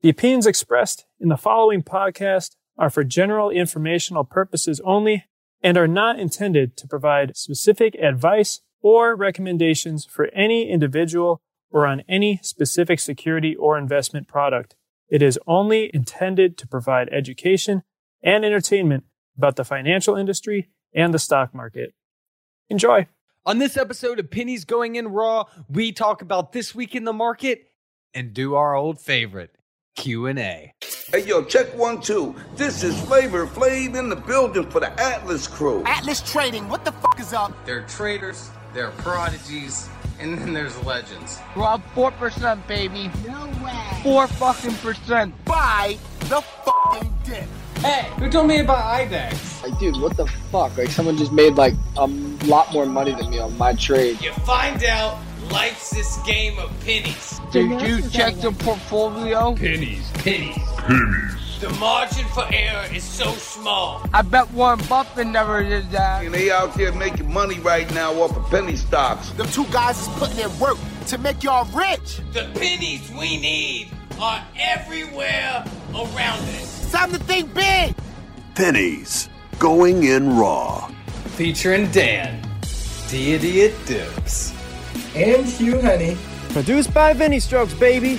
The opinions expressed in the following podcast are for general informational purposes only and are not intended to provide specific advice or recommendations for any individual or on any specific security or investment product. It is only intended to provide education and entertainment about the financial industry and the stock market. Enjoy. On this episode of Pennies Going In Raw, we talk about this week in the market and do our old favorite, Q&A. Hey, yo, check 1, 2. This is Flavor Flav in the building for the Atlas crew. Atlas Trading, what the fuck is up? There are traders, there are prodigies, and then there's legends. We're up 4%, baby. No way. 4 fucking percent. Buy the fucking dip. Hey, who told me about IDEX? Like, dude, what the fuck? Like, someone just made, like, a lot more money than me on my trade. You find out life's this game of pennies. Did you check the portfolio? Pennies. The margin for error is so small. I bet Warren Buffett never did that. And they out there making money right now off of penny stocks. Them two guys is putting in work to make y'all rich. The pennies we need are everywhere around us. It's time to think big. Pennies Going In Raw. Featuring Dan, Deity at Dupes. And Hugh Honey. Produced by Vinny Strokes, baby.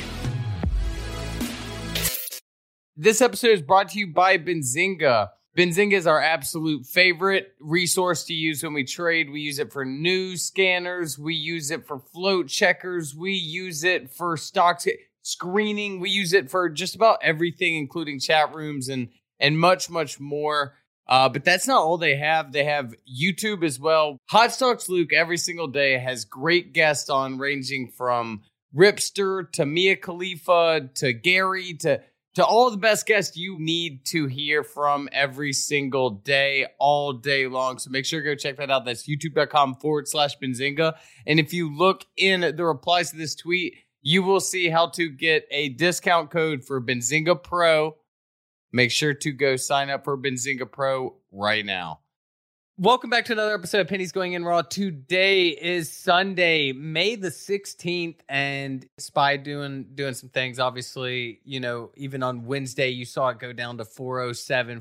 This episode is brought to you by Benzinga. Benzinga is our absolute favorite resource to use when we trade. We use it for news scanners. We use it for float checkers. We use it for stock screening. We use it for just about everything, including chat rooms and much, much more. But that's not all they have. They have YouTube as well. Hot Stocks Luke every single day has great guests on, ranging from Ripster to Mia Khalifa to Gary to all the best guests you need to hear from every single day, all day long. So make sure to go check that out. That's youtube.com/Benzinga. And if you look in the replies to this tweet, you will see how to get a discount code for Benzinga Pro. Make sure to go sign up for Benzinga Pro right now. Welcome back to another episode of Pennies Going In Raw. Today is Sunday, May the 16th, and SPY doing some things. Obviously, you know, even on Wednesday, you saw it go down to 407,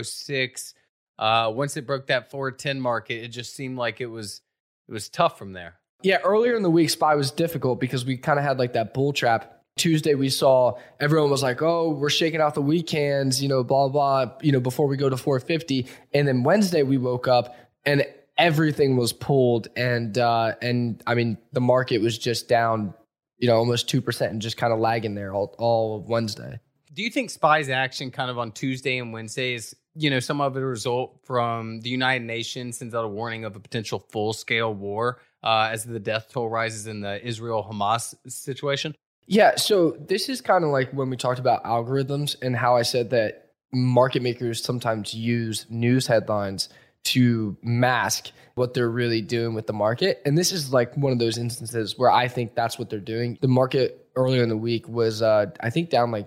406. Once it broke that 410 market, it just seemed like it was tough from there. Yeah, earlier in the week, SPY was difficult because we kind of had like that bull trap. Tuesday, we saw everyone was like, oh, we're shaking out the weak hands, you know, blah, blah, you know, before we go to 450. And then Wednesday, we woke up and everything was pulled. And I mean, the market was just down, you know, almost 2% and just kind of lagging there all of Wednesday. Do you think SPY's action kind of on Tuesday and Wednesday is, you know, some of it a result from the United Nations sends out a warning of a potential full-scale war as the death toll rises in the Israel-Hamas situation? Yeah, so this is kind of like when we talked about algorithms and how I said that market makers sometimes use news headlines to mask what they're really doing with the market. And this is like one of those instances where I think that's what they're doing. The market earlier in the week was, I think, down like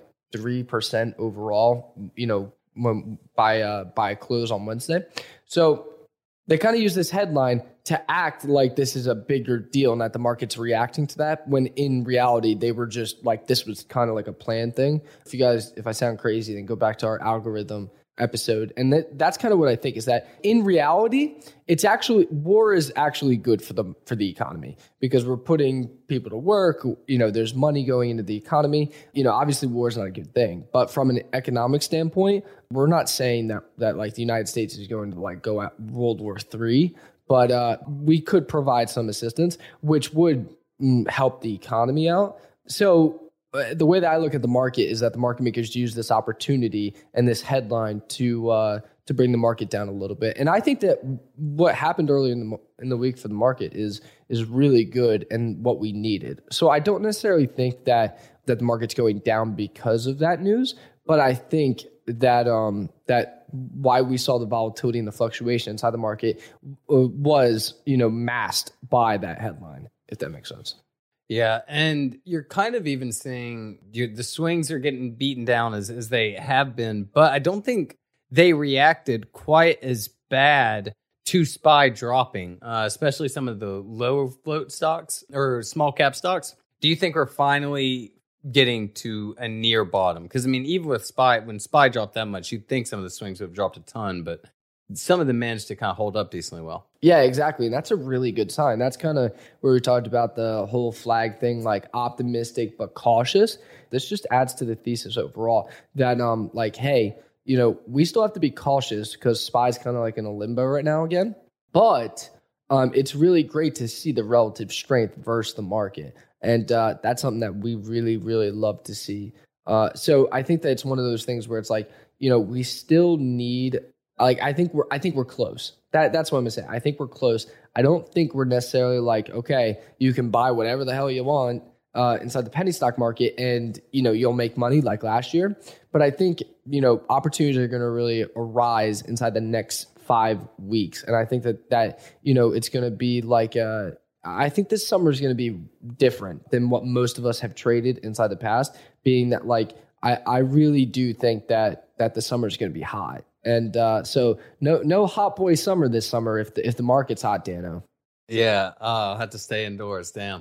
3% overall, you know, by close on Wednesday. So they kind of use this headline to act like this is a bigger deal and that the market's reacting to that, when in reality, they were just like, this was kind of like a planned thing. If I sound crazy, then go back to our algorithm episode. And that's kind of what I think, is that in reality, war is actually good for the economy, because we're putting people to work. You know, there's money going into the economy. You know, obviously war is not a good thing, but from an economic standpoint, we're not saying that like the United States is going to like go at World War III, but we could provide some assistance, which would help the economy out. So the way that I look at the market is that the market makers use this opportunity and this headline to bring the market down a little bit. And I think that what happened earlier in the week for the market is really good and what we needed. So I don't necessarily think that the market's going down because of that news, but I think that why we saw the volatility and the fluctuation inside the market was, you know, masked by that headline, if that makes sense. Yeah, and you're kind of even seeing the swings are getting beaten down as they have been, but I don't think they reacted quite as bad to SPY dropping, especially some of the lower float stocks or small cap stocks. Do you think we're finally getting to a near bottom. Because, I mean, even with SPY, when SPY dropped that much, you'd think some of the swings would have dropped a ton, but some of them managed to kind of hold up decently well. Yeah, exactly. And that's a really good sign. That's kind of where we talked about the whole flag thing, like optimistic but cautious. This just adds to the thesis overall that, like, hey, you know, we still have to be cautious because SPY's kind of like in a limbo right now again. But it's really great to see the relative strength versus the market. And that's something that we really, really love to see. So I think that it's one of those things where it's like, you know, we still need, like, I think we're close. That's what I'm gonna say. I think we're close. I don't think we're necessarily like, okay, you can buy whatever the hell you want inside the penny stock market and, you know, you'll make money like last year. But I think, you know, opportunities are going to really arise inside the next 5 weeks. And I think that you know, it's going to be like, I think this summer is going to be different than what most of us have traded inside the past, being that, like, I really do think that the summer is going to be hot. And so no hot boy summer this summer if the market's hot, Dano. Yeah, I'll have to stay indoors. Damn.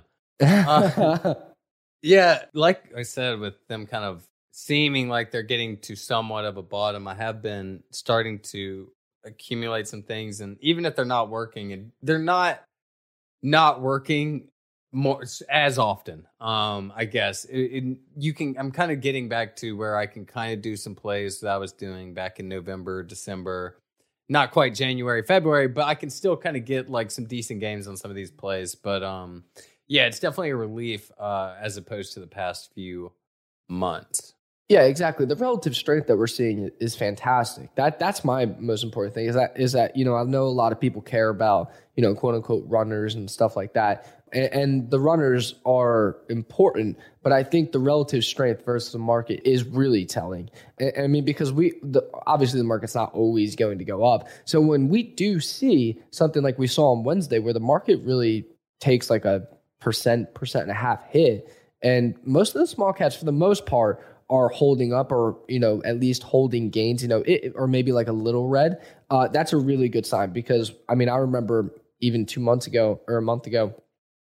Yeah, like I said, with them kind of seeming like they're getting to somewhat of a bottom, I have been starting to accumulate some things, and even if they're not working, and they're not working more as often, I guess I'm kind of getting back to where I can kind of do some plays that I was doing back in November, December, not quite January, February, but I can still kind of get like some decent games on some of these plays. But yeah, it's definitely a relief as opposed to the past few months. Yeah, exactly. The relative strength that we're seeing is fantastic. That's my most important thing is that, you know, I know a lot of people care about, you know, quote unquote runners and stuff like that. And the runners are important, but I think the relative strength versus the market is really telling. I mean, because obviously the market's not always going to go up. So when we do see something like we saw on Wednesday where the market really takes like a percent and a half hit, and most of the small caps for the most part are holding up, or, you know, at least holding gains, you know, or maybe like a little red. That's a really good sign because, I mean, I remember even 2 months ago or a month ago,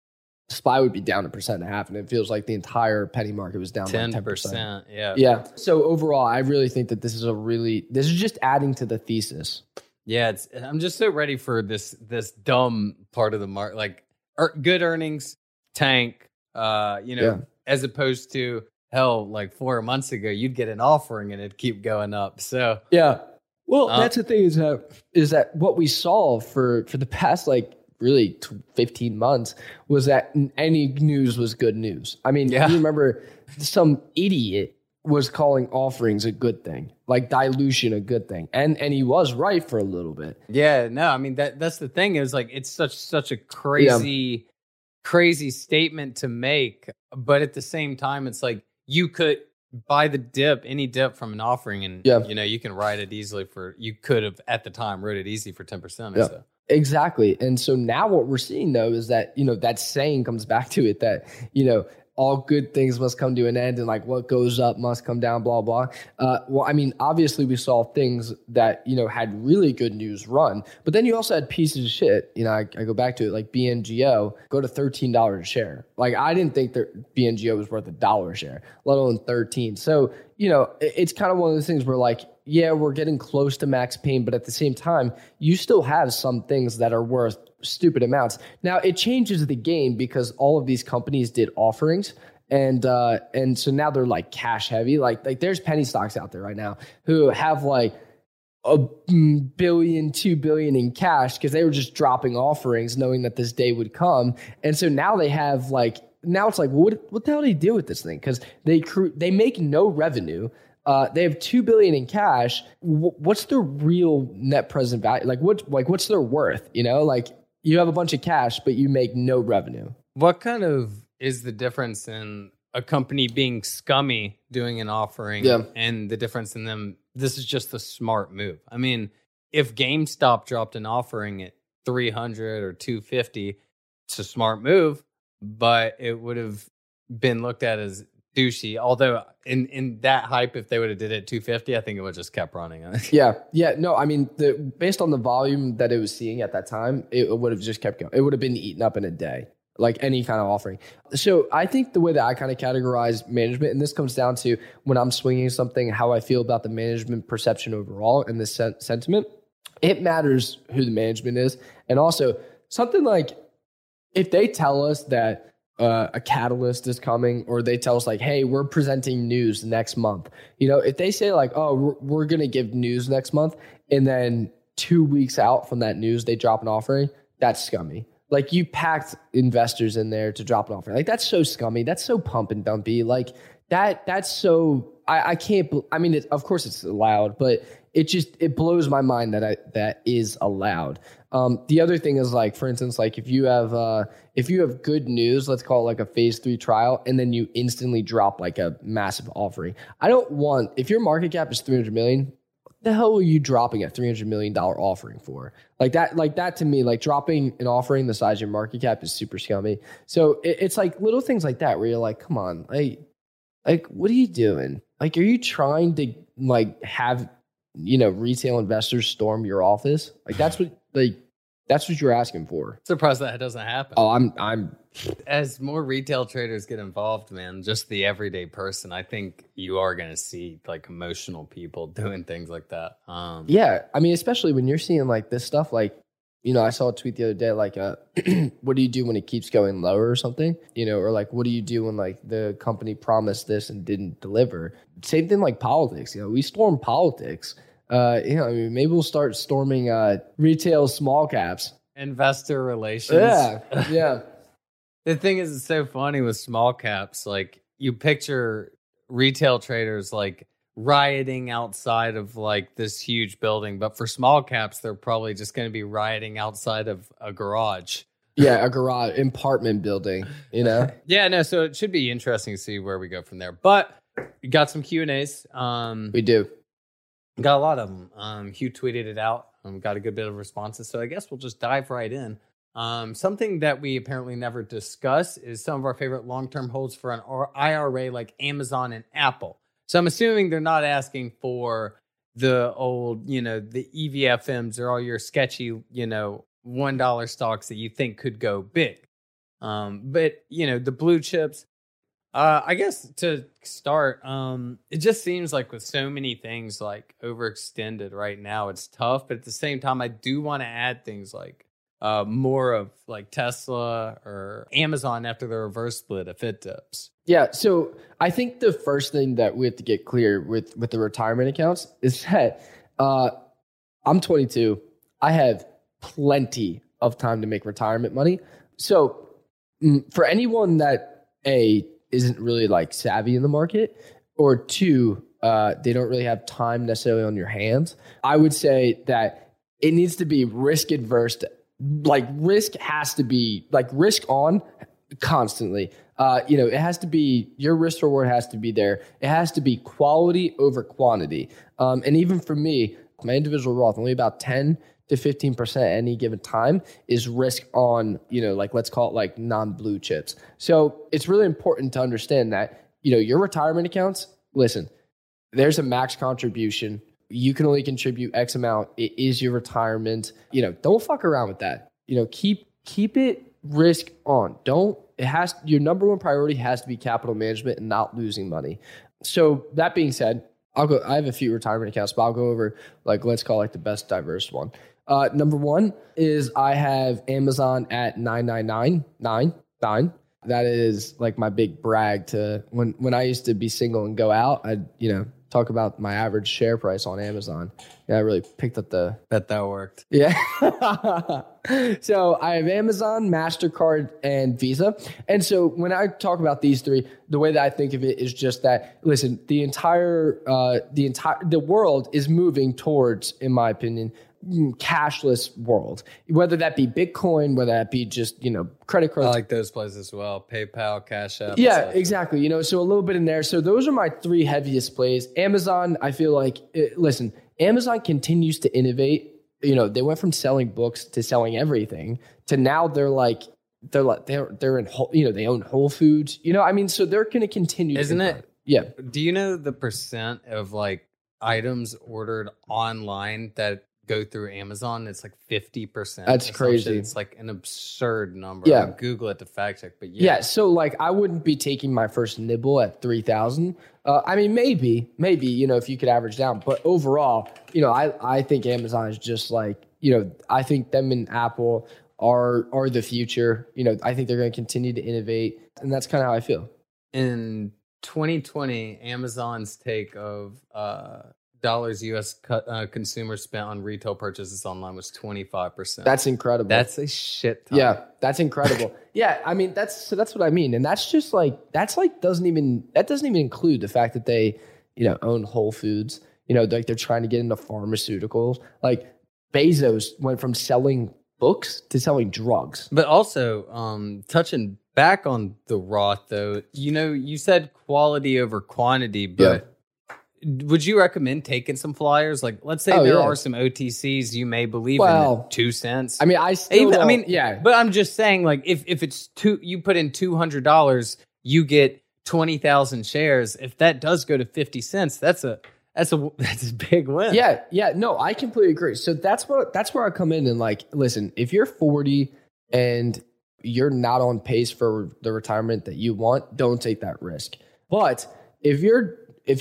SPY would be down 1.5%, and it feels like the entire penny market was down 10%. Yeah. Yeah. So overall, I really think that this is just adding to the thesis. Yeah, I'm just so ready for this dumb part of the market, like good earnings tank, you know, Yeah. as opposed to, hell, like 4 months ago, you'd get an offering and it'd keep going up. So yeah, well, that's the thing is that what we saw for the past, like, really 15 months was that any news was good news. I mean, Yeah. you remember some idiot was calling offerings a good thing, like dilution a good thing, and he was right for a little bit. yeah, no, I mean that's the thing is, like, it's such a crazy statement to make, but at the same time, it's like you could buy any dip from an offering, and you know, you can ride it easily you could have at the time rode it easy for 10% or so. Exactly. And so now what we're seeing, though, is that, you know, that saying comes back to it that, you know, all good things must come to an end, and like what goes up must come down, blah, blah. Well, I mean, obviously we saw things that, you know, had really good news run, but then you also had pieces of shit. You know, I go back to it, like BNGO go to $13 a share. Like, I didn't think that BNGO was worth $1 a share, let alone 13. So, you know, it's kind of one of those things where, like, yeah, we're getting close to max pain, but at the same time, you still have some things that are worth stupid amounts. Now, it changes the game because all of these companies did offerings, and so now they're like cash heavy. Like there's penny stocks out there right now who have like $1 billion, $2 billion in cash because they were just dropping offerings knowing that this day would come. And so now they have like, now it's like, what the hell do you do with this thing? Because they make no revenue. They have $2 billion in cash. What's their real net present value? What's their worth? You know, like, you have a bunch of cash, but you make no revenue. What kind of is the difference in a company being scummy doing an offering and the difference in them? This is just the smart move. I mean, if GameStop dropped an offering at 300 or 250, it's a smart move, but it would have been looked at as douchey. Although in that hype, if they would have did it at 250, I think it would have just kept running. Yeah. No, I mean, based on the volume that it was seeing at that time, it would have just kept going. It would have been eaten up in a day. like any kind of offering. So I think the way that I kind of categorize management, and this comes down to when I'm swinging something, how I feel about the management perception overall and the sentiment, it matters who the management is. And also something like if they tell us that a catalyst is coming, or they tell us like, hey, we're presenting news next month. If they say like, oh, we're going to give news next month, and then 2 weeks out from that news, they drop an offering, that's scummy. Like you packed investors in there to drop an offering. Like that's so scummy. That's so pump and dumpy. Like that's so, I can't, I mean, of course it's allowed, but it blows my mind that is allowed. The other thing is like, for instance, like if you have good news, let's call it like a phase 3 trial, and then you instantly drop like a massive offering. If your market cap is 300 million, the hell are you dropping a $300 million offering for? Like that to me, like dropping an offering the size of your market cap is super scummy. So it's like little things like that where you're like, come on, like what are you doing? Like, are you trying to like have, retail investors storm your office? Like that's what you're asking for. Surprised that doesn't happen. Oh, I'm as more retail traders get involved, man, just the everyday person, I think you are going to see like emotional people doing things like that. Yeah. I mean, especially when you're seeing like this stuff, like, I saw a tweet the other day, like, what do you do when it keeps going lower or something, or like, what do you do when like the company promised this and didn't deliver? Same thing like politics, we storm politics. I mean, maybe we'll start storming retail small caps. Investor relations. Yeah. The thing is, it's so funny with small caps. Like you picture retail traders like rioting outside of like this huge building, but for small caps, they're probably just going to be rioting outside of a garage. Yeah, a garage apartment building. Yeah, no. So it should be interesting to see where we go from there. But we got some Q&As. We do. Got a lot of them. Hugh tweeted it out. Got a good bit of responses. So I guess we'll just dive right in. Something that we apparently never discuss is some of our favorite long-term holds for an IRA like Amazon and Apple. So I'm assuming they're not asking for the old, the EVFMs or all your sketchy, $1 stocks that you think could go big. But, the blue chips, I guess to start, it just seems like with so many things like overextended right now, it's tough. But at the same time, I do want to add things like more of like Tesla or Amazon after the reverse split if it dips. Yeah. So I think the first thing that we have to get clear with the retirement accounts is that I'm 22. I have plenty of time to make retirement money. So for anyone that isn't really like savvy in the market, or 2, they don't really have time necessarily on your hands, I would say that it needs to be risk adverse. Like risk has to be like risk on constantly. It has to be, your risk reward has to be there. It has to be quality over quantity. And even for me, my individual Roth, only about 10 to 15% at any given time is risk on, like let's call it like non-blue chips. So it's really important to understand that, your retirement accounts, listen, there's a max contribution. You can only contribute X amount. It is your retirement. Don't fuck around with that. Keep it risk on. Your number one priority has to be capital management and not losing money. So that being said, I have a few retirement accounts, but I'll go over like, let's call like the best diverse one. Number one is I have Amazon at $999.99. That is like my big brag to when I used to be single and go out, I'd, talk about my average share price on Amazon. Yeah, I really picked up Bet that worked. Yeah. So I have Amazon, MasterCard, and Visa. And so when I talk about these three, the way that I think of it is just that, listen, the world is moving towards, in my opinion, cashless world, whether that be Bitcoin, whether that be just, credit cards. I like those places as well. PayPal, Cash App. Yeah, exactly. So a little bit in there. So those are my 3 heaviest plays. Amazon, I feel like, listen, Amazon continues to innovate. They went from selling books to selling everything to now they're in they own Whole Foods. So they're going to continue. Isn't it? Yeah. Do you know the percent of like items ordered online that go through Amazon, it's like 50%. That's crazy. It's like an absurd number. Yeah. I'll Google it to fact check, but Yeah, so like I wouldn't be taking my first nibble at 3,000. I mean, maybe, if you could average down, but overall, I think Amazon is just like, I think them and Apple are the future. I think they're going to continue to innovate, and that's kind of how I feel. In 2020, Amazon's take of dollars U.S. consumers spent on retail purchases online was 25%. That's incredible. That's a shit ton. Yeah, that's incredible. Yeah, I mean that's what I mean, and that's just like doesn't even include the fact that they own Whole Foods. Like they're trying to get into pharmaceuticals. Like Bezos went from selling books to selling drugs. But also, touching back on the Roth though, you said quality over quantity, but would you recommend taking some flyers? Like, let's say there are some OTCs you may believe in at 2 cents. I mean, but I'm just saying, like, if it's you put in $200, you get 20,000 shares. If that does go to 50 cents, that's a big win. Yeah, no, I completely agree. So that's where I come in and like, listen, if you're 40 and you're not on pace for the retirement that you want, don't take that risk. But if you're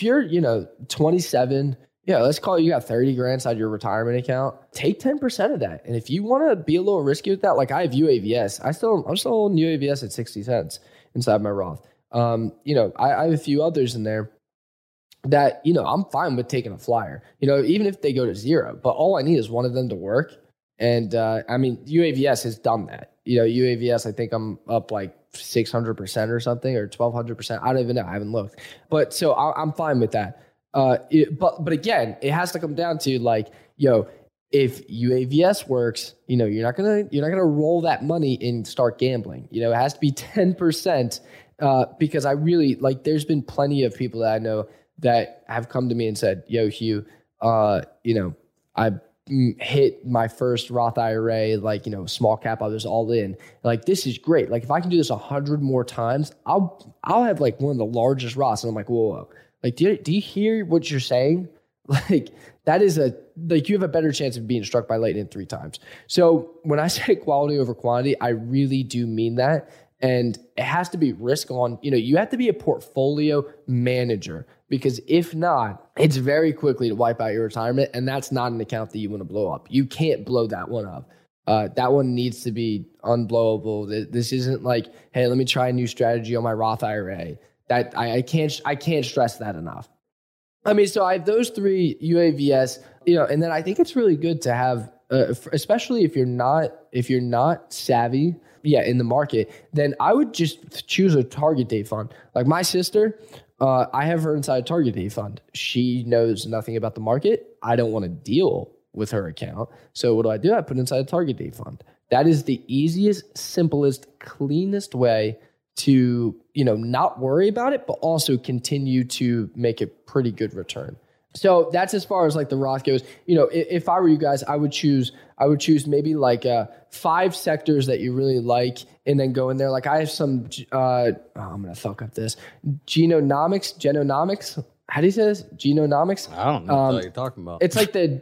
27, let's call it you got 30 grand inside your retirement account, take 10% of that. And if you want to be a little risky with that, like I have UAVS, I'm still holding UAVS at 60 cents inside my Roth. I have a few others in there that, I'm fine with taking a flyer, even if they go to zero, but all I need is one of them to work. And I mean, UAVS has done that. UAVS, I think I'm up like 600% or something, or 1200%. I don't even know. I haven't looked, but so I'm fine with that. But again, it has to come down to like, if UAVS works, you're not gonna roll that money and start gambling. It has to be 10%, because I really like. There's been plenty of people that I know that have come to me and said, "Yo, Hugh, I hit my first Roth IRA, like, small cap, I was all in. Like, this is great. Like, if I can do this 100 more times, I'll have like one of the largest Roths." And I'm like, whoa. Like, do you hear what you're saying? Like, that is you have a better chance of being struck by lightning 3 times. So when I say quality over quantity, I really do mean that. And it has to be risk on, you have to be a portfolio manager, because if not, it's very quickly to wipe out your retirement. And that's not an account that you want to blow up. You can't blow that one up. That one needs to be unblowable. This isn't like, hey, let me try a new strategy on my Roth IRA. That I can't stress that enough. I mean, so I have those 3 UAVS, and then I think it's really good to have, especially if you're not savvy, in the market, then I would just choose a target date fund. Like my sister, I have her inside a target date fund. She knows nothing about the market. I don't want to deal with her account. So what do? I put inside a target date fund. That is the easiest, simplest, cleanest way to, not worry about it, but also continue to make a pretty good return. So that's as far as like the Roth goes. If I were you guys, I would choose maybe like 5 sectors that you really like, and then go in there. Like I have some, I'm going to fuck up this. Genomics. How do you say this? Genomics? I don't know what you're talking about. It's like the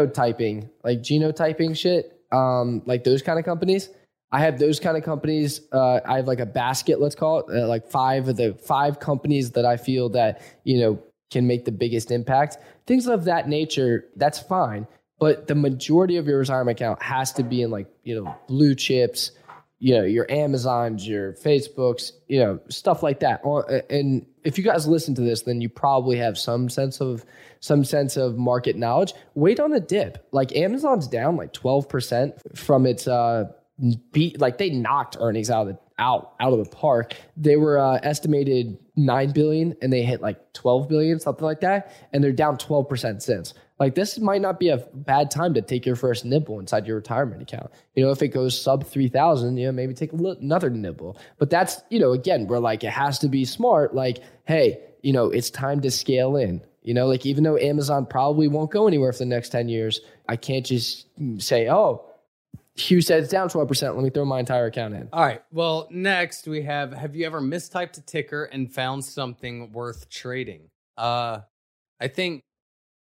genotyping shit. Like those kind of companies. I have those kind of companies. I have like a basket, let's call it, like 5 of the 5 companies that I feel that, can make the biggest impact. Things of that nature, that's fine. But the majority of your retirement account has to be in like, blue chips, your Amazons, your Facebooks, stuff like that. And if you guys listen to this, then you probably have some sense of market knowledge. Wait on a dip. Like Amazon's down like 12% from its like they knocked earnings out of the park. They were estimated 9 billion and they hit like 12 billion, something like that. And they're down 12% since. Like this might not be a bad time to take your first nibble inside your retirement account. If it goes sub 3,000, maybe take another nibble. But that's, again, we're like, it has to be smart. Like, hey, it's time to scale in. Like even though Amazon probably won't go anywhere for the next 10 years, I can't just say, oh, Hugh said it's down 12%. Let me throw my entire account in. All right. Well, next we have you ever mistyped a ticker and found something worth trading? I think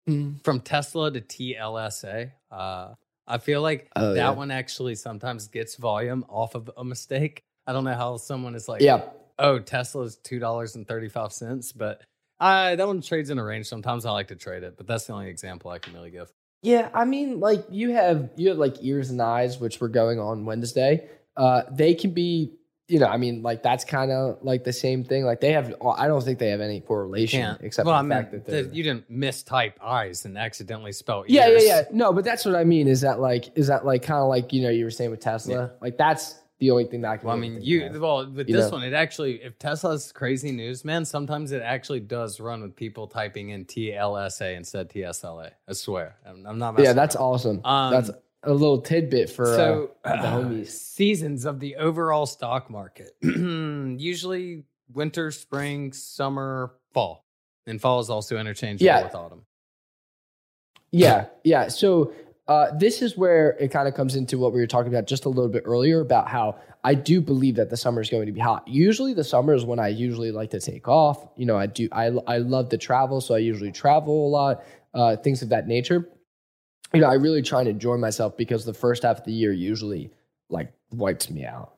from Tesla to TLSA. I feel like that one actually sometimes gets volume off of a mistake. I don't know how someone is like, oh, Tesla's $2.35, but that one trades in a range. Sometimes I like to trade it, but that's the only example I can really give. Yeah, I mean, like you have like Ears and Eyes, which we're going on Wednesday. They can be, I mean, like that's kind of like the same thing. Like they have, I don't think they have any correlation except for the fact that you didn't mistype eyes and accidentally spell ears. Yeah. No, but that's what I mean. Is that like kind of like you were saying with Tesla? Yeah. Like that's the only thing that I can. Well, I mean, with this one, it actually, if Tesla's crazy news, man, sometimes it actually does run with people typing in TLSA instead of TSLA. I swear, I'm not. Yeah, that's awesome. That's a little tidbit for the homies. Seasons of the overall stock market. Usually winter, spring, summer, fall. And fall is also interchangeable with autumn. Yeah. So this is where it kind of comes into what we were talking about just a little bit earlier about how I do believe that the summer is going to be hot. Usually the summer is when I usually like to take off. I love to travel, so I usually travel a lot, things of that nature. I really try and enjoy myself because the first half of the year usually like wipes me out.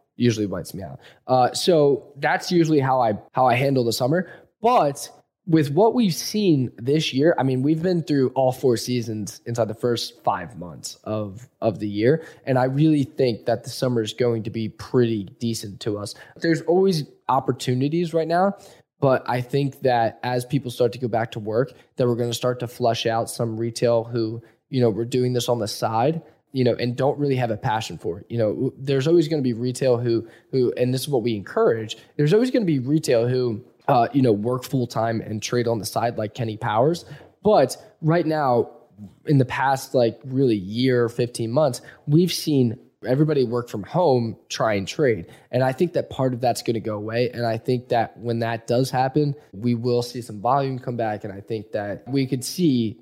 So that's usually how I handle the summer. But with what we've seen this year, I mean, we've been through all 4 seasons inside the first 5 months of the year. And I really think that the summer is going to be pretty decent to us. There's always opportunities right now. But I think that as people start to go back to work, that we're going to start to flush out some retail who, we're doing this on the side, and don't really have a passion for it. There's always going to be retail who, and this is what we encourage. There's always going to be retail who, work full time and trade on the side like Kenny Powers. But right now, in the past, like really year, 15 months, we've seen everybody work from home, try and trade. And I think that part of that's going to go away. And I think that when that does happen, we will see some volume come back. And I think that we could see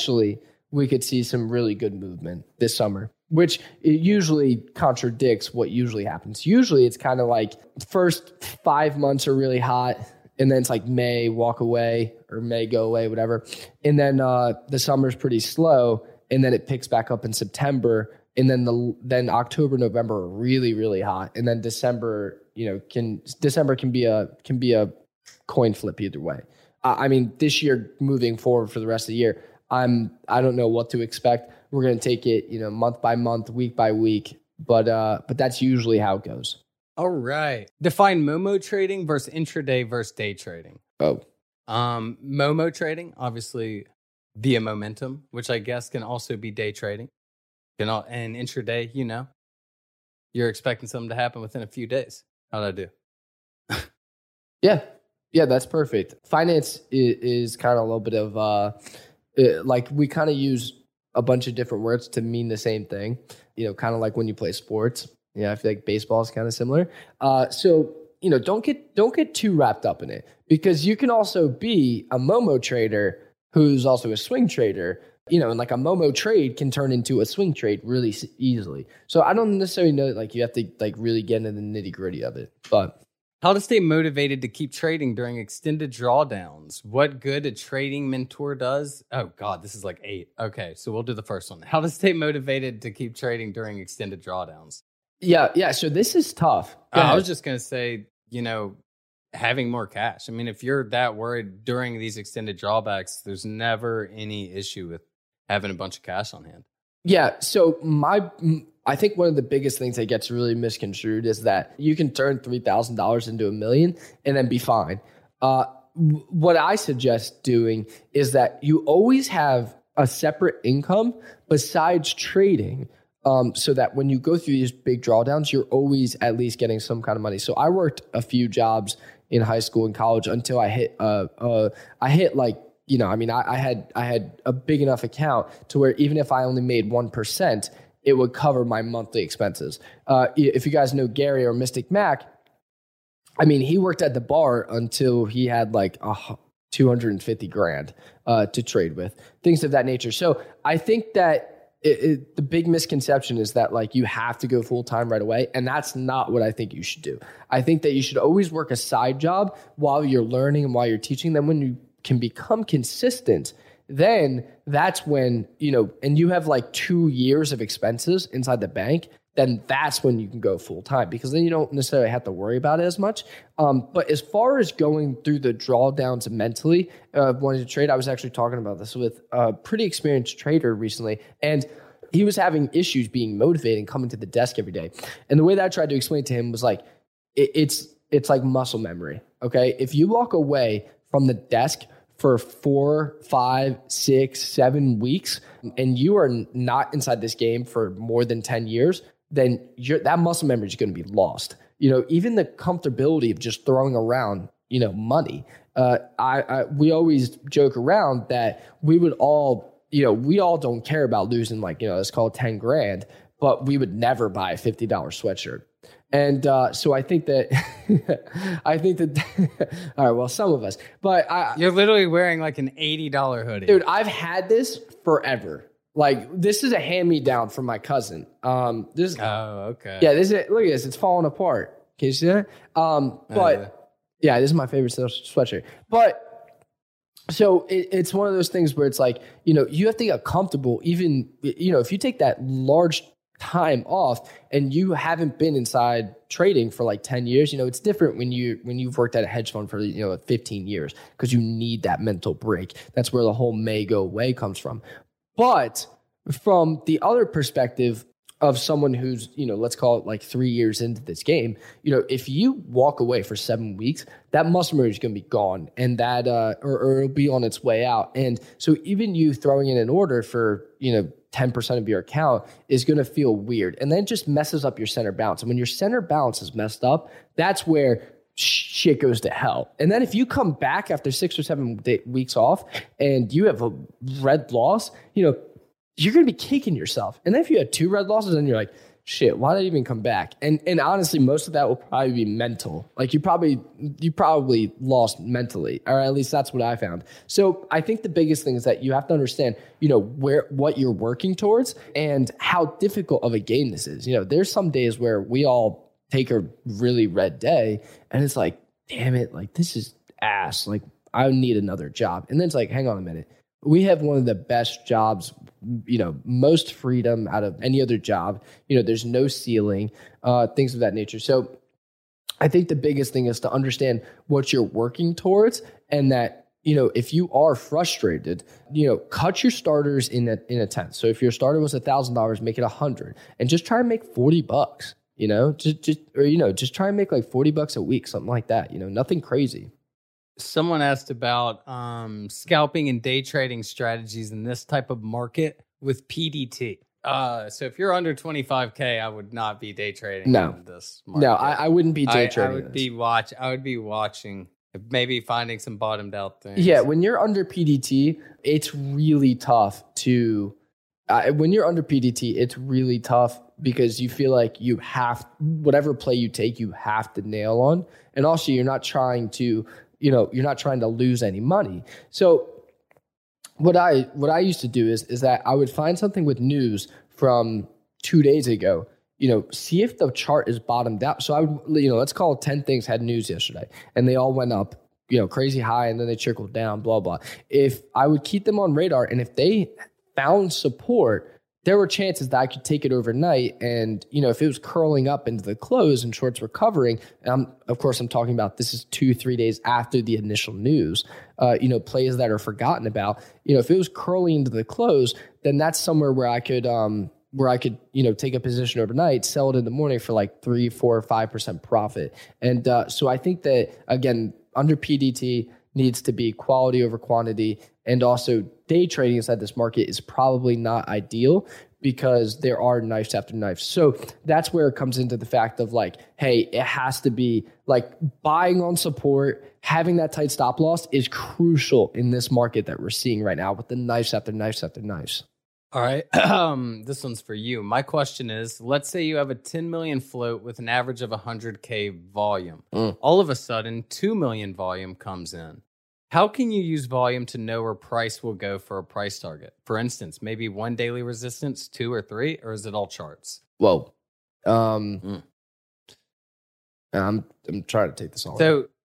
some really good movement this summer, which it usually contradicts what usually happens. Usually it's kind of like first 5 months are really hot. And then it's like May walk away or May go away, whatever. And then the summer's pretty slow. And then it picks back up in September. And then October, November are really, really hot. And then December, can be a coin flip either way. I mean, this year moving forward for the rest of the year, I don't know what to expect. We're going to take it, month by month, week by week, but that's usually how it goes. All right. Define Momo trading versus intraday versus day trading. Momo trading, obviously via momentum, which I guess can also be day trading. And intraday, you're expecting something to happen within a few days. How'd I do? Yeah, that's perfect. Finance is kind of a little bit of like we kind of use a bunch of different words to mean the same thing, kind of like when you play sports. I feel like baseball is kind of similar. So, don't get too wrapped up in it, because you can also be a Momo trader who's also a swing trader, and like a Momo trade can turn into a swing trade really easily. So I don't necessarily know that like you have to like really get into the nitty gritty of it, but. How to stay motivated to keep trading during extended drawdowns. What good a trading mentor does. Oh, God, this is like 8. Okay, so we'll do the first one. How to stay motivated to keep trading during extended drawdowns. Yeah. So this is tough. I was just going to say, having more cash. I mean, if you're that worried during these extended drawbacks, there's never any issue with having a bunch of cash on hand. Yeah. So I think one of the biggest things that gets really misconstrued is that you can turn $3,000 into $1 million and then be fine. What I suggest doing is that you always have a separate income besides trading, so that when you go through these big drawdowns, you're always at least getting some kind of money. So I worked a few jobs in high school and college until I hit like, I had a big enough account to where even if I only made 1%, it would cover my monthly expenses. If you guys know Gary or Mystic Mac, I mean, he worked at the bar until he had like 250 grand to trade with, things of that nature. So I think that the big misconception is that like you have to go full time right away. And that's not what I think you should do. I think that you should always work a side job while you're learning and while you're teaching. Then when you can become consistent, then that's when, and you have like 2 years of expenses inside the bank, then that's when you can go full time, because then you don't necessarily have to worry about it as much. But as far as going through the drawdowns mentally, wanting to trade, I was actually talking about this with a pretty experienced trader recently, and he was having issues being motivated and coming to the desk every day. And the way that I tried to explain to him was like, it's like muscle memory. Okay. If you walk away from the desk for 4, 5, 6, 7 weeks, and you are not inside this game for more than 10 years, then that muscle memory is going to be lost. Even the comfortability of just throwing around, money. We always joke around that we would all, we all don't care about losing let's call it 10 grand, but we would never buy a $50 sweatshirt. And so I think that, all right, well, some of us, but you're literally wearing like an $80 hoodie. Dude, I've had this forever. Like, this is a hand-me-down from my cousin. Oh, okay. Yeah, look at this. It's falling apart. Can you see that? Yeah, this is my favorite sweatshirt. But so it's one of those things where it's like, you have to get comfortable. Even, if you take that large time off and you haven't been inside trading for like 10 years, it's different when you've worked at a hedge fund for 15 years, because you need that mental break. That's where the whole may go away comes from. But from the other perspective of someone who's, let's call it like 3 years into this game, if you walk away for 7 weeks, that muscle memory is going to be gone, and that, or it'll be on its way out. And so even you throwing in an order for, 10% of your account is going to feel weird, and then it just messes up your center balance. And when your center balance is messed up, that's where shit goes to hell. And then if you come back after 6 or 7 weeks off and you have a red loss, you're going to be kicking yourself. And then if you had 2 red losses, then you're like, shit, why did I even come back? And honestly, most of that will probably be mental. Like you probably lost mentally, or at least that's what I found. So I think the biggest thing is that you have to understand, what you're working towards and how difficult of a game this is. There's some days where we all take a really red day and it's like, damn it, like this is ass. Like I need another job. And then it's like, hang on a minute. We have one of the best jobs, most freedom out of any other job. There's no ceiling, things of that nature. So I think the biggest thing is to understand what you're working towards, and that, if you are frustrated, cut your starters in a tenth. So if your starter was $1,000, make it $100, and just try and make $40. Just try and make like $40 a week, something like that. Nothing crazy. Someone asked about scalping and day trading strategies in this type of market with PDT. So if you're under 25K, I would not be day trading in this market. No, I wouldn't be day trading. I would be watching, maybe finding some bottomed out things. Yeah, when you're under PDT, it's really tough to... when you're under PDT, it's really tough because you feel like you have... Whatever play you take, you have to nail on. And also, you're not trying to... you're not trying to lose any money. So what I used to do is that I would find something with news from 2 days ago, see if the chart is bottomed out. So I would, let's call it 10 things had news yesterday and they all went up, crazy high, and then they trickled down, blah, blah. If I would keep them on radar, and if they found support, there were chances that I could take it overnight. And, if it was curling up into the close and shorts were covering, and of course I'm talking about this is 2-3 days after the initial news, plays that are forgotten about, if it was curling into the close, then that's somewhere where I could, take a position overnight, sell it in the morning for like 3, 4, 5% profit. And so I think that, again, under PDT needs to be quality over quantity. And also day trading inside this market is probably not ideal because there are knives after knives. So that's where it comes into the fact of like, hey, it has to be like buying on support, having that tight stop loss is crucial in this market that we're seeing right now with the knives after knives after knives. All right. This one's for you. My question is, let's say you have a 10 million float with an average of 100K volume. All of a sudden, 2 million volume comes in. How can you use volume to know where price will go for a price target? For instance, maybe 1 daily resistance, 2 or 3, or is it all charts? Whoa. I'm trying to take this all. So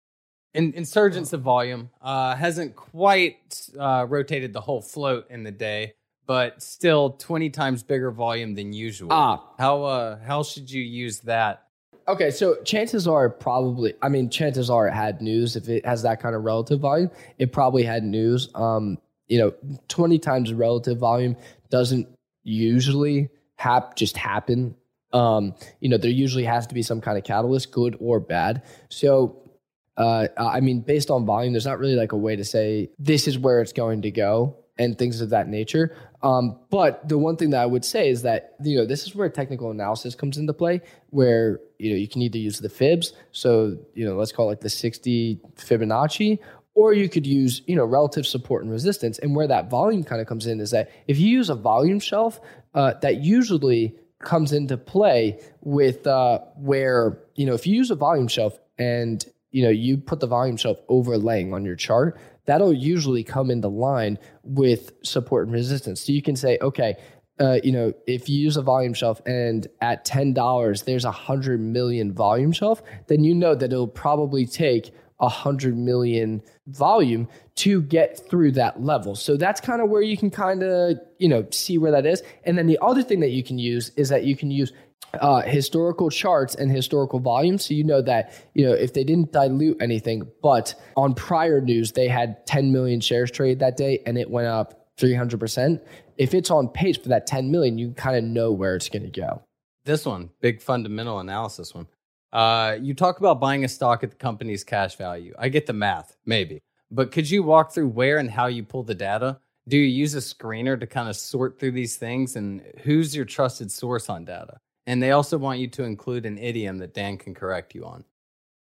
Insurgence of volume hasn't quite rotated the whole float in the day, but still 20 times bigger volume than usual. How should you use that? Okay, so chances are it had news. If it has that kind of relative volume, it probably had news. 20 times relative volume doesn't usually just happen. There usually has to be some kind of catalyst, good or bad. So, based on volume, there's not really like a way to say this is where it's going to go and things of that nature. But the one thing that I would say is that, this is where technical analysis comes into play, where, you can either use the fibs. So, let's call it like the 60 Fibonacci, or you could use, relative support and resistance. And where that volume kind of comes in is that if you use a volume shelf, that usually comes into play with where, if you use a volume shelf and, you put the volume shelf overlaying on your chart, that'll usually come into line with support and resistance. So you can say, okay, if you use a volume shelf and at $10, there's 100 million volume shelf, then you know that it'll probably take 100 million volume to get through that level. So that's kind of where you can kind of, see where that is. And then the other thing that you can use is that you can use historical charts and historical volumes. So that, if they didn't dilute anything, but on prior news, they had 10 million shares traded that day and it went up 300%. If it's on pace for that 10 million, you kind of know where it's going to go. This one, big fundamental analysis one. You talk about buying a stock at the company's cash value. I get the math, maybe. But could you walk through where and how you pull the data? Do you use a screener to kind of sort through these things? And who's your trusted source on data? And they also want you to include an idiom that Dan can correct you on.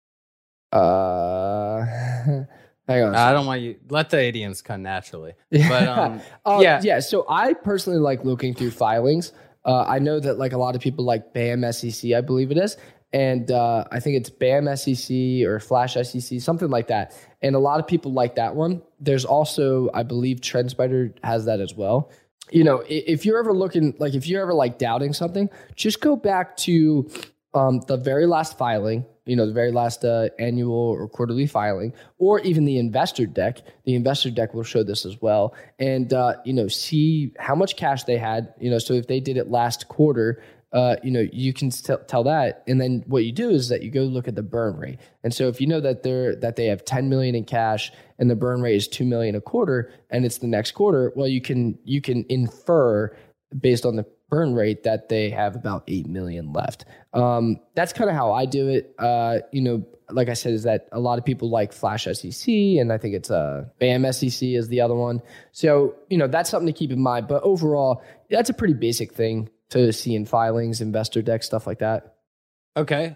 Hang on. I don't want you... Let the idioms come naturally. But yeah. So I personally like looking through filings. I know that like a lot of people like BAM SEC, I believe it is. And I think it's BAM SEC or Flash SEC, something like that. And a lot of people like that one. There's also, I believe TrendSpider has that as well. If you're ever looking, like if you're ever like doubting something, just go back to the very last filing, the very last annual or quarterly filing, or even the investor deck. The investor deck will show this as well. And, see how much cash they had, so if they did it last quarter, you can tell that. And then what you do is that you go look at the burn rate. And so if you know that they have 10 million in cash and the burn rate is 2 million a quarter and it's the next quarter, well, you can infer based on the burn rate that they have about 8 million left. That's kind of how I do it. Like I said, is that a lot of people like Flash SEC, and I think it's BAM SEC is the other one. So, that's something to keep in mind. But overall, that's a pretty basic thing to see in filings, investor decks, stuff like that. Okay.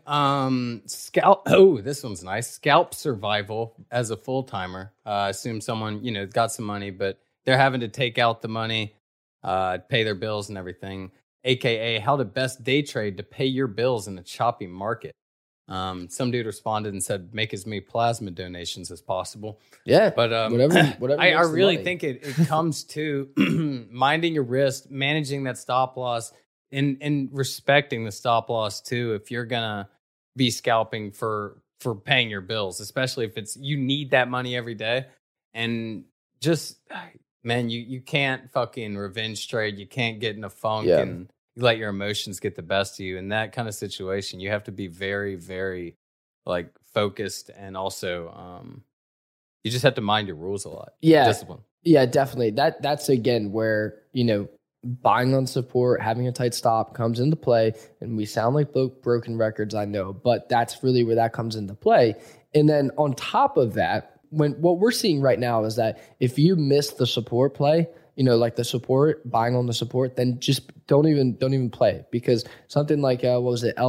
Scalp. Oh, this one's nice. Scalp survival as a full timer. Assume someone, got some money, but they're having to take out the money, pay their bills and everything. AKA how to best day trade to pay your bills in a choppy market. Some dude responded and said, make as many plasma donations as possible. Yeah. But whatever I really think it comes to minding your risk, managing that stop loss, and respecting the stop loss too. If you're gonna be scalping for paying your bills, especially if it's you need that money every day, and just man, you can't fucking revenge trade. You can't get in a funk and you let your emotions get the best of you. In that kind of situation, you have to be very, very like focused, and also you just have to mind your rules a lot. Yeah, discipline. Yeah, definitely. That's again where buying on support, having a tight stop comes into play. And we sound like broken records, I know, but that's really where that comes into play. And then on top of that, what we're seeing right now is that if you miss the support play, like the support, buying on the support, then just don't even play it, because something like what was it,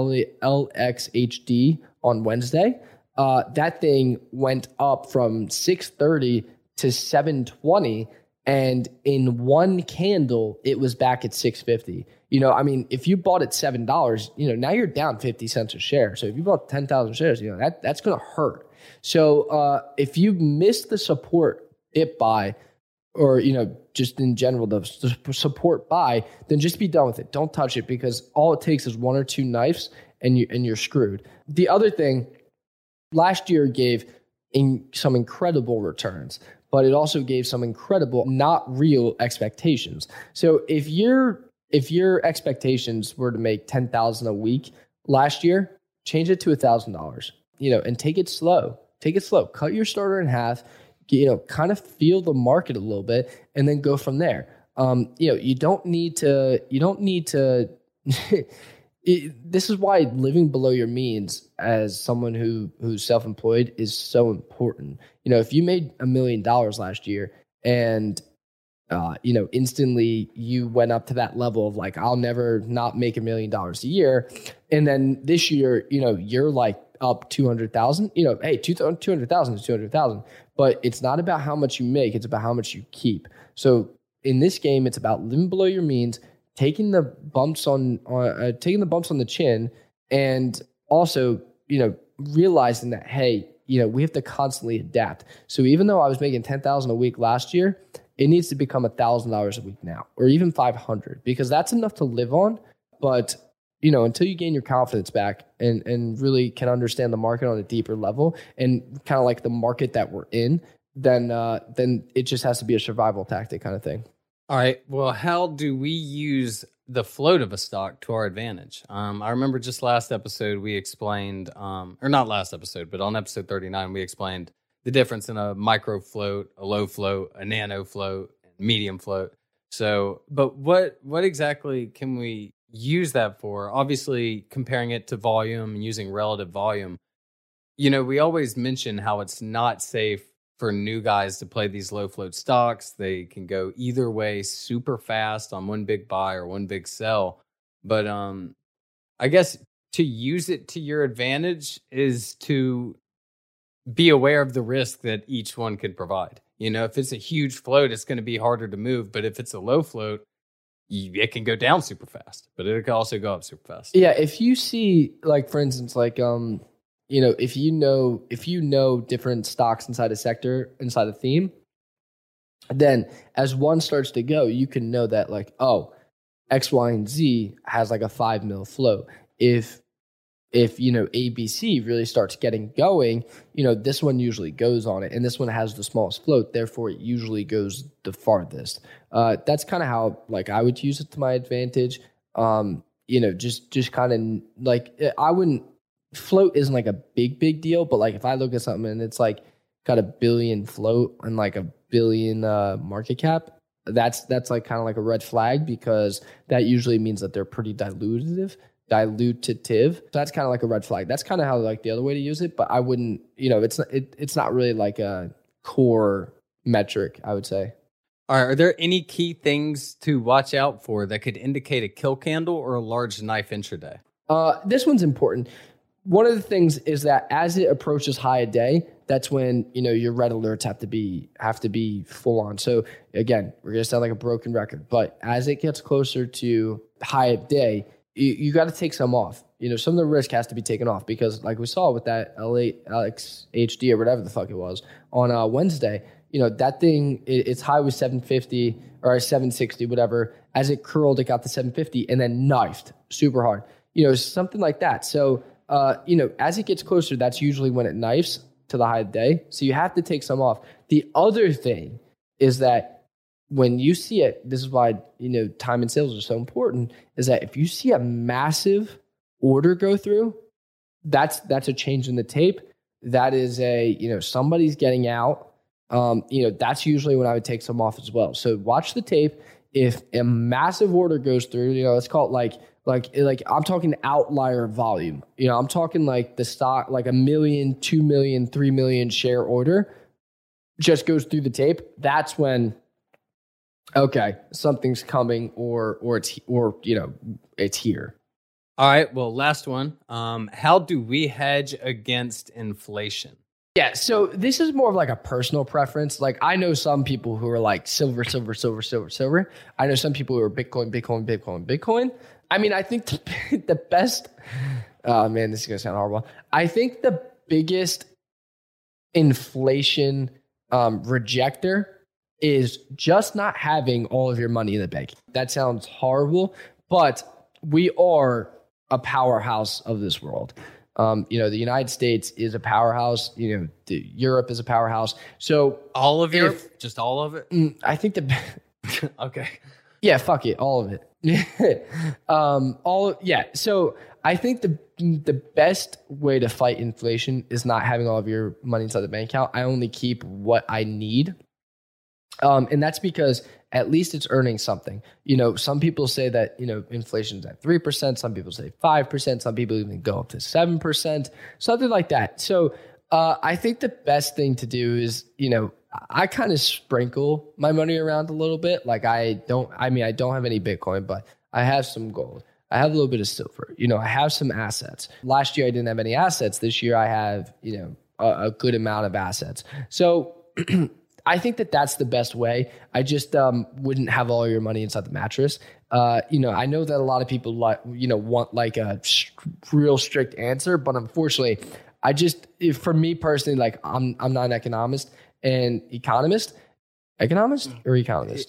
LXHD on Wednesday, that thing went up from 630 to 720, and in one candle it was back at 650. If you bought at $7, now you're down 50 cents a share. So if you bought 10,000 shares, that's going to hurt. So if you miss the support buy, or just in general the support buy, then just be done with it. Don't touch it, because all it takes is one or two knives and you're screwed. The other thing, last year gave some incredible returns, but it also gave some incredible, not real expectations. So if your expectations were to make $10,000 a week last year, change it to $1,000, and take it slow. Take it slow. Cut your starter in half, kind of feel the market a little bit, and then go from there. You don't need to this is why living below your means as someone who's self-employed is so important. If you made $1 million last year and instantly you went up to that level of like, I'll never not make $1 million a year. And then this year, you're like up 200,000, hey, 200,000 is 200,000, but it's not about how much you make. It's about how much you keep. So in this game, it's about living below your means, taking the bumps on the chin, and also, realizing that, hey, we have to constantly adapt. So even though I was making $10,000 a week last year, it needs to become $1,000 a week now, or even $500, because that's enough to live on. But, until you gain your confidence back and really can understand the market on a deeper level and kind of like the market that we're in, then it just has to be a survival tactic kind of thing. All right. Well, how do we use the float of a stock to our advantage? I remember just last episode we explained, or not last episode, but on episode 39, we explained the difference in a micro float, a low float, a nano float, and medium float. So, but what exactly can we use that for? Obviously, comparing it to volume and using relative volume. We always mention how it's not safe for new guys to play these low float stocks. They can go either way super fast on one big buy or one big sell. But I guess to use it to your advantage is to be aware of the risk that each one could provide. If it's a huge float, it's going to be harder to move. But if it's a low float, it can go down super fast, but it can also go up super fast. Yeah, if you see, like, for instance, like if you know different stocks inside a sector, inside a theme, then as one starts to go, you can know that like, oh, X, Y, and Z has like a 5 mil float. If ABC really starts getting going, this one usually goes on it, and this one has the smallest float, therefore it usually goes the farthest. That's kind of how like I would use it to my advantage. Just kind of like, I wouldn't. Float isn't like a big deal, but like if I look at something and it's like got $1 billion float and like $1 billion market cap, that's like kind of like a red flag, because that usually means that they're pretty dilutive. So that's kind of like a red flag. That's kind of how like the other way to use it, but I wouldn't, it's not really like a core metric, I would say. All right, are there any key things to watch out for that could indicate a kill candle or a large knife intraday? This one's important. One of the things is that as it approaches high a day, that's when, your red alerts have to be full on. So again, we're going to sound like a broken record, but as it gets closer to high a day, you got to take some off. Some of the risk has to be taken off, because like we saw with that LXHD or whatever the fuck it was on Wednesday, that thing, its high was 750 or 760, whatever. As it curled, it got to 750 and then knifed super hard, something like that. So, as it gets closer, that's usually when it knifes to the high of the day. So you have to take some off. The other thing is that when you see it, this is why, time and sales are so important, is that if you see a massive order go through, that's a change in the tape. That is somebody's getting out. That's usually when I would take some off as well. So watch the tape. If a massive order goes through, let's call it like I'm talking outlier volume. I'm talking like the stock, like 1 million, 2 million, 3 million share order just goes through the tape. That's when, okay, something's coming or it's here. All right. Well, last one. How do we hedge against inflation? Yeah, so this is more of like a personal preference. Like I know some people who are like silver. I know some people who are Bitcoin. I mean, I think the best, oh man, this is going to sound horrible. I think the biggest inflation rejector is just not having all of your money in the bank. That sounds horrible, but we are a powerhouse of this world. The United States is a powerhouse. Europe is a powerhouse. So all of Europe, just all of it. I think okay. Yeah, fuck it, all of it. So I think the best way to fight inflation is not having all of your money inside the bank account. I only keep what I need. And that's because at least it's earning something. Some people say that, inflation's at 3%. Some people say 5%. Some people even go up to 7%, something like that. So I think the best thing to do is, I kind of sprinkle my money around a little bit. Like I don't have any Bitcoin, but I have some gold. I have a little bit of silver. I have some assets. Last year I didn't have any assets. This year I have, a good amount of assets. So I think that's the best way. I just wouldn't have all your money inside the mattress. I know that a lot of people want like a real strict answer, but unfortunately, for me personally, like I'm not an economist. And economist or economist?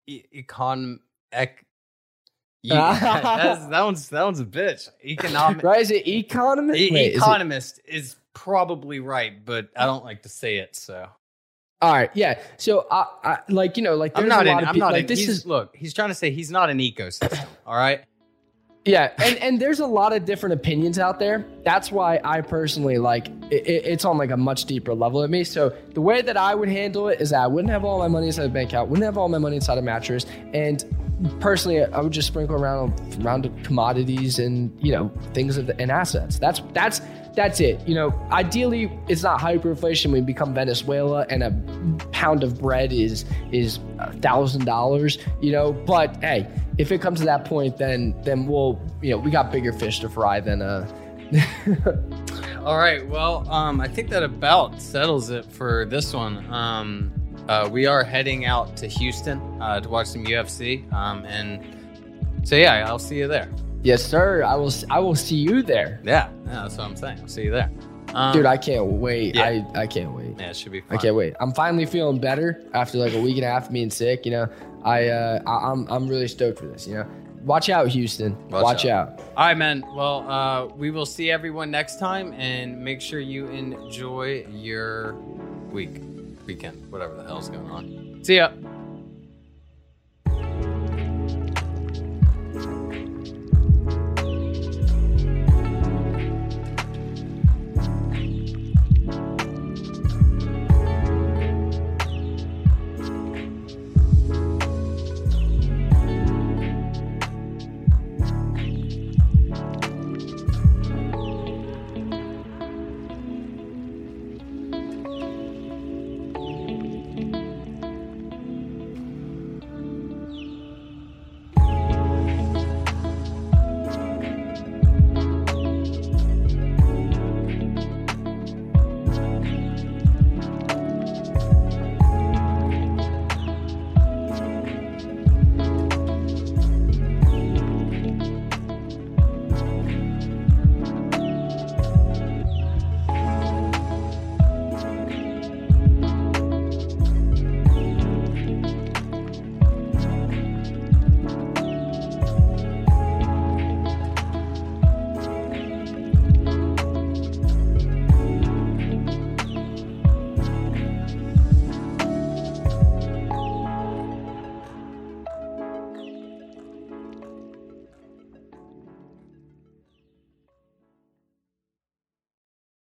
That one's a bitch. Economic, right? Is it economist? Economist is probably right, but I don't like to say it. So, all right, yeah. So, I like there's I'm not. a lot of people. Like he's trying to say he's not an ecosystem. All right. Yeah, and there's a lot of different opinions out there. That's why I personally it's on like a much deeper level of me. So the way that I would handle it is that I wouldn't have all my money inside a bank account, wouldn't have all my money inside a mattress, and personally I would just sprinkle around commodities and things and assets. That's it. Ideally it's not hyperinflation. We become Venezuela and a pound of bread is $1,000. But hey, if it comes to that point, then we'll we got bigger fish to fry than All right. Well, I think that about settles it for this one. We are heading out to Houston to watch some UFC. And so yeah, I'll see you there. Yes, sir. I will see you there. Yeah, that's what I'm saying. I'll see you there. Dude, I can't wait. Yeah. I can't wait. Yeah, it should be fun. I can't wait. I'm finally feeling better after like a week and a half of being sick. I'm really stoked for this. Watch out, Houston. Watch out. All right, man. Well, we will see everyone next time, and make sure you enjoy your weekend, whatever the hell's going on. See ya.